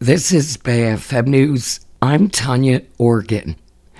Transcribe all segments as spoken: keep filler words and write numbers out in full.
This is Bay F M News. I'm Tanya Organ.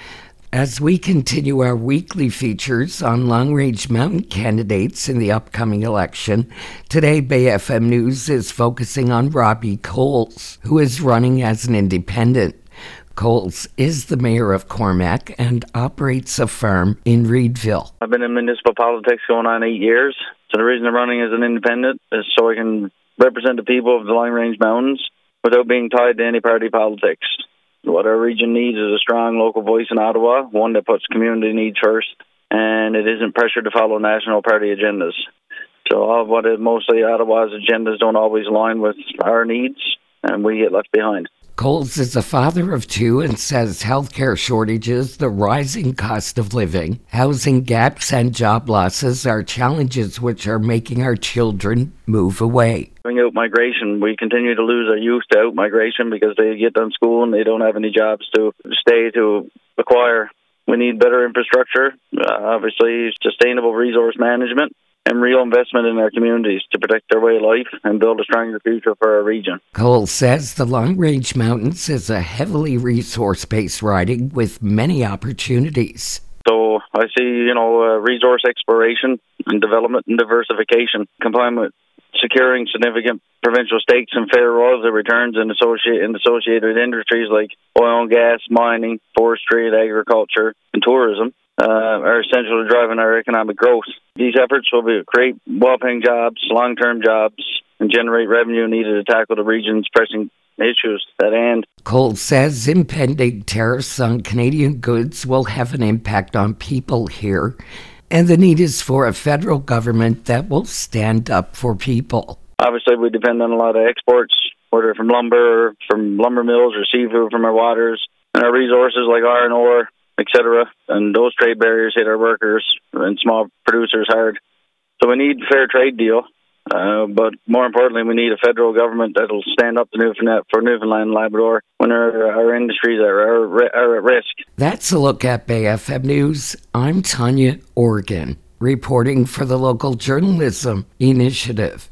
As we continue our weekly features on long-range mountain candidates in the upcoming election, today Bay F M News is focusing on Robbie Coles, who is running as an independent. Coles is the mayor of Cormac and operates a farm in Reedville. I've been in municipal politics going on eight years. So the reason I'm running as an independent is so I can represent the people of the Long Range Mountains without being tied to any party politics. What our region needs is a strong local voice in Ottawa, one that puts community needs first, and it isn't pressured to follow national party agendas. So all of what is mostly Ottawa's agendas don't always align with our needs, and we get left behind. Coles is a father of two and says healthcare shortages, the rising cost of living, housing gaps, and job losses are challenges which are making our children move away. Out migration, we continue to lose our youth to out migration because they get done school and they don't have any jobs to stay to acquire. We need better infrastructure, uh, obviously sustainable resource management, and real investment in our communities to protect their way of life and build a stronger future for our region. Cole says the Long Range Mountains is a heavily resource-based riding with many opportunities. So I see, you know, uh, resource exploration and development and diversification combined with securing significant provincial stakes and fair royalty returns in, associate, in associated industries like oil and gas, mining, forestry, and agriculture, and tourism uh, are essential to driving our economic growth. These efforts will be, create well-paying jobs, long-term jobs, and generate revenue needed to tackle the region's pressing issues at hand. Cole says impending tariffs on Canadian goods will have an impact on people here, and the need is for a federal government that will stand up for people. Obviously, we depend on a lot of exports, whether from lumber, from lumber mills, or seafood from our waters, and our resources like iron ore, et cetera. And those trade barriers hit our workers and small producers hard. So we need a fair trade deal. Uh, but more importantly, we need a federal government that will stand up to Newfoundland, for Newfoundland and Labrador when our, our industries are, are, are at risk. That's a look at Bay F M News. I'm Tanya Organ, reporting for the Local Journalism Initiative.